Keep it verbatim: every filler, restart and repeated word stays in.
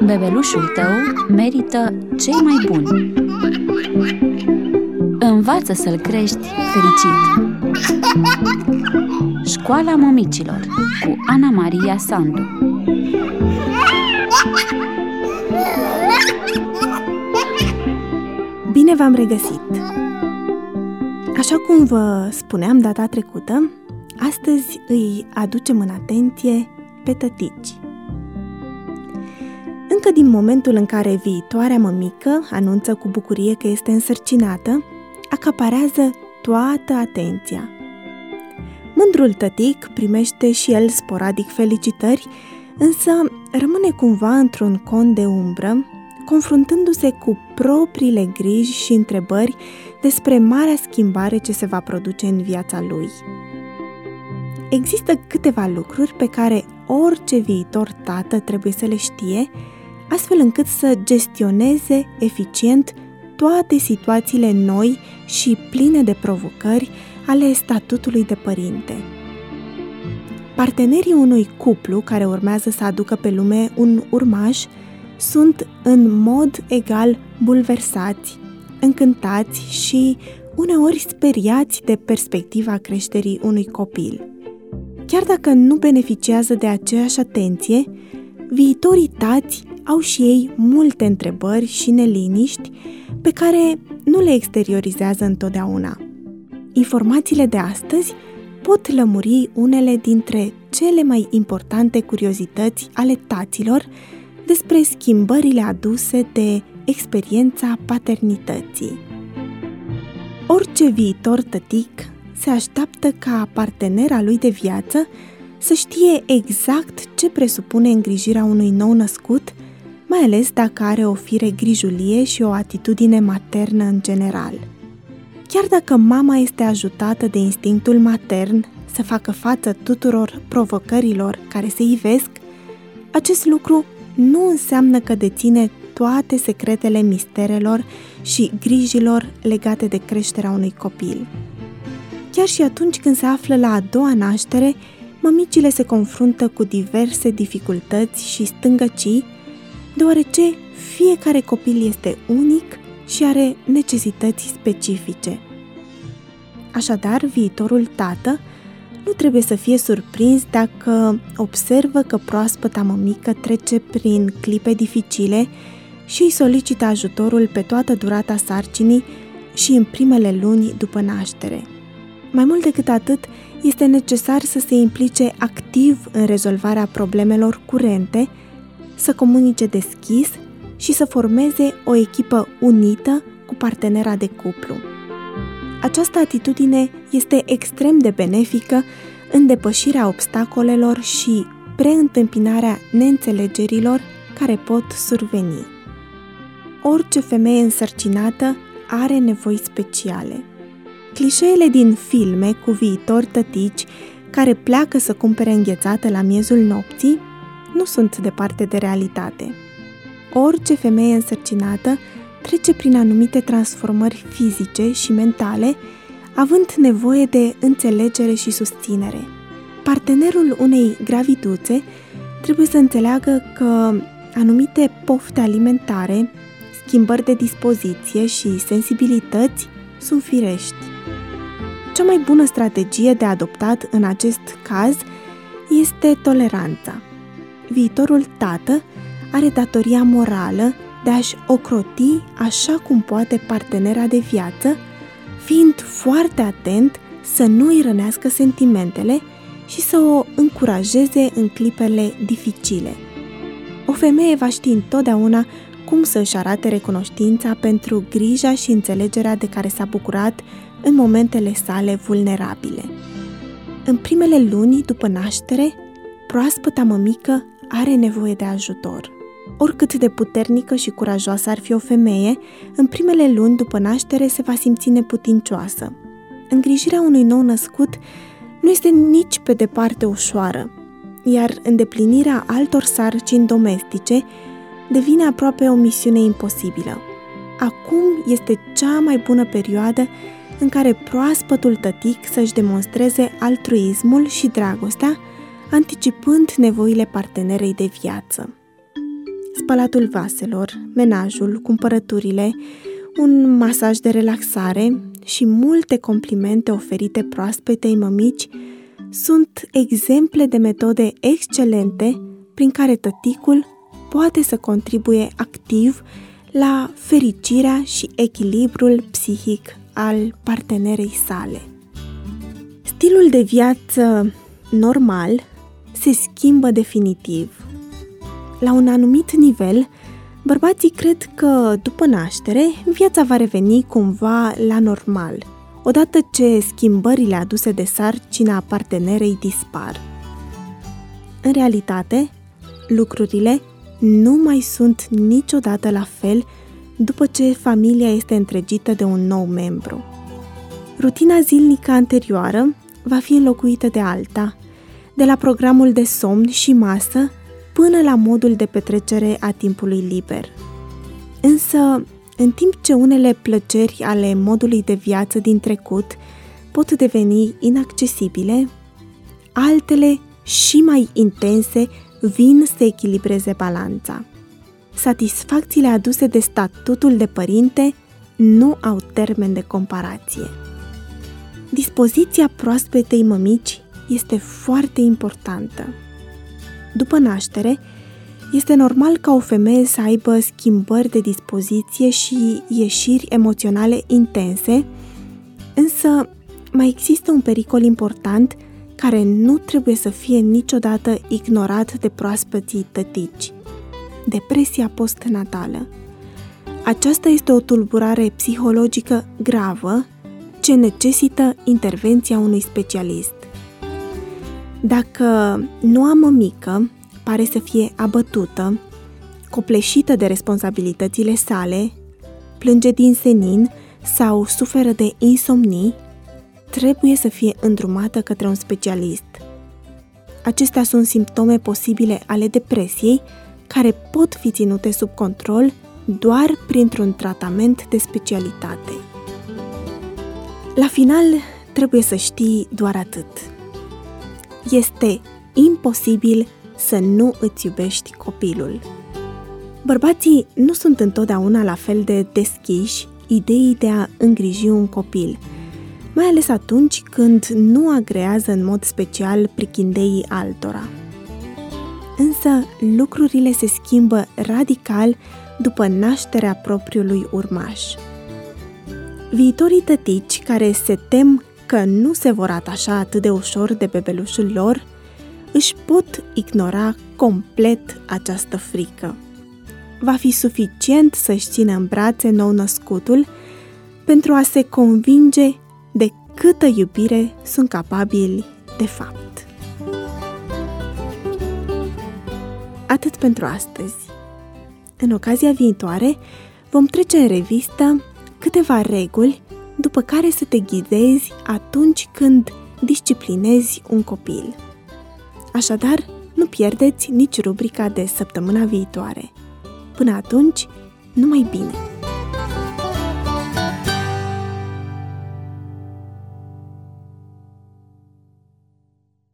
Bebelușul tău merită cei mai buni. Învață să-l crești fericit. Școala Mămicilor cu Ana Maria Sandu. Bine v-am regăsit! Așa cum vă spuneam data trecută, astăzi îi aducem în atenție pe tătici. Încă din momentul în care viitoarea mămică anunță cu bucurie că este însărcinată, acaparează toată atenția. Mândrul tătic primește și el sporadic felicitări, însă rămâne cumva într-un con de umbră, confruntându-se cu propriile griji și întrebări despre marea schimbare ce se va produce în viața lui. Există câteva lucruri pe care orice viitor tată trebuie să le știe, astfel încât să gestioneze eficient toate situațiile noi și pline de provocări ale statutului de părinte. Partenerii unui cuplu care urmează să aducă pe lume un urmaș sunt în mod egal bulversați, încântați și uneori speriați de perspectiva creșterii unui copil. Chiar dacă nu beneficiază de aceeași atenție, viitorii tați au și ei multe întrebări și neliniști pe care nu le exteriorizează întotdeauna. Informațiile de astăzi pot lămuri unele dintre cele mai importante curiozități ale taților despre schimbările aduse de experiența paternității. Orice viitor tătic se așteaptă ca partenera lui de viață să știe exact ce presupune îngrijirea unui nou născut, mai ales dacă are o fire grijulie și o atitudine maternă în general. Chiar dacă mama este ajutată de instinctul matern să facă față tuturor provocărilor care se ivesc, acest lucru nu înseamnă că deține toate secretele misterelor și grijilor legate de creșterea unui copil. Chiar și atunci când se află la a doua naștere, mămicile se confruntă cu diverse dificultăți și stângăcii, deoarece fiecare copil este unic și are necesități specifice. Așadar, viitorul tată nu trebuie să fie surprins dacă observă că proaspăta mămică trece prin clipe dificile și îi solicită ajutorul pe toată durata sarcinii și în primele luni după naștere. Mai mult decât atât, este necesar să se implice activ în rezolvarea problemelor curente, să comunice deschis și să formeze o echipă unită cu partenera de cuplu. Această atitudine este extrem de benefică în depășirea obstacolelor și preîntâmpinarea neînțelegerilor care pot surveni. Orice femeie însărcinată are nevoi speciale. Clișeele din filme cu viitori tătici care pleacă să cumpere înghețată la miezul nopții nu sunt departe de realitate. Orice femeie însărcinată trece prin anumite transformări fizice și mentale, având nevoie de înțelegere și susținere. Partenerul unei graviduțe trebuie să înțeleagă că anumite pofte alimentare, schimbări de dispoziție și sensibilități sunt firești. Cea mai bună strategie de adoptat în acest caz este toleranța. Viitorul tată are datoria morală de a-și ocroti așa cum poate partenera de viață, fiind foarte atent să nu îi rănească sentimentele și să o încurajeze în clipele dificile. O femeie va ști întotdeauna cum să își arate recunoștința pentru grija și înțelegerea de care s-a bucurat în momentele sale vulnerabile. În primele luni după naștere, proaspăta mămică are nevoie de ajutor. Oricât de puternică și curajoasă ar fi o femeie, în primele luni după naștere se va simți neputincioasă. Îngrijirea unui nou născut nu este nici pe departe ușoară, iar îndeplinirea altor sarcini domestice devine aproape o misiune imposibilă. Acum este cea mai bună perioadă în care proaspătul tătic să-și demonstreze altruismul și dragostea, anticipând nevoile partenerei de viață. spălatul vaselor, menajul, cumpărăturile, un masaj de relaxare și multe complimente oferite proaspetei mămici sunt exemple de metode excelente prin care tăticul poate să contribuie activ la fericirea și echilibrul psihic al partenerei sale. Stilul de viață normal se schimbă definitiv. La un anumit nivel, bărbații cred că, după naștere, viața va reveni cumva la normal, odată ce schimbările aduse de sarcina partenerei dispar. În realitate, lucrurile nu mai sunt niciodată la fel după ce familia este întregită de un nou membru. Rutina zilnică anterioară va fi înlocuită de alta, de la programul de somn și masă până la modul de petrecere a timpului liber. Însă, în timp ce unele plăceri ale modului de viață din trecut pot deveni inaccesibile, altele și mai intense vin să echilibreze balanța. Satisfacțiile aduse de statutul de părinte nu au termen de comparație. Dispoziția proaspetei mămici este foarte importantă. După naștere, este normal ca o femeie să aibă schimbări de dispoziție și ieșiri emoționale intense, însă mai există un pericol important care nu trebuie să fie niciodată ignorat de proaspeții tătici: depresia postnatală. Aceasta este o tulburare psihologică gravă ce necesită intervenția unui specialist. Dacă noua mămică pare să fie abătută, copleșită de responsabilitățile sale, plânge din senin sau suferă de insomnii, trebuie să fie îndrumată către un specialist. Acestea sunt simptome posibile ale depresiei, care pot fi ținute sub control doar printr-un tratament de specialitate. La final, trebuie să știi doar atât: este imposibil să nu îți iubești copilul. Bărbații nu sunt întotdeauna la fel de deschiși ideii de a îngriji un copil, mai ales atunci când nu agrează în mod special prichindeii altora. Însă lucrurile se schimbă radical după nașterea propriului urmaș. Viitorii tătici care se tem că nu se vor atașa atât de ușor de bebelușul lor, își pot ignora complet această frică. Va fi suficient să-și țină în brațe nou-născutul pentru a se convinge de câtă iubire sunt capabili de fapt. Atât pentru astăzi. În ocazia viitoare vom trece în revistă câteva reguli după care să te ghidezi atunci când disciplinezi un copil. Așadar, nu pierdeți nici rubrica de săptămâna viitoare. Până atunci, numai bine!